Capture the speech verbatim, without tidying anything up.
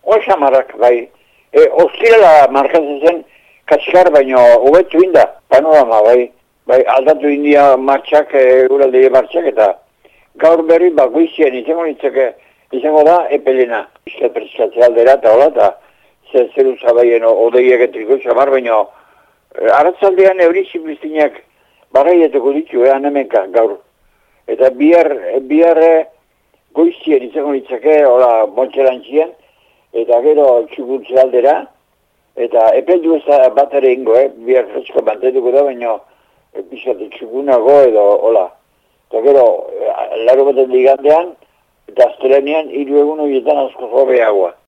osa marrak, bai. E, Ostirala markatzen zen, kaskar baino, hobetu inda, panorama, bai. Bai, aldatu india martxak, e, uralde martxak, eta gaur berri, ba, goizien, izango nintzake, izango da, epelena. Izkat preskatzea aldera, eta hola, eta zer zeru zabaien odeiak etriko xamar, baino, e, aratzaldean eurizi biztinak barraieteko ditu, eh, anemenka, gaur. Eta bihar, bihar goizien izango nintzake, hola, montxerantzian, eta gero txukuntze aldera, eta epeldu ez bat ere ingo, eh? Bihar fresko mantetuko da, baina pixate txukunago edo, hola. Eta gero, laro baten digandean, eta astelenean, hiru egun horietan asko hobeagoa.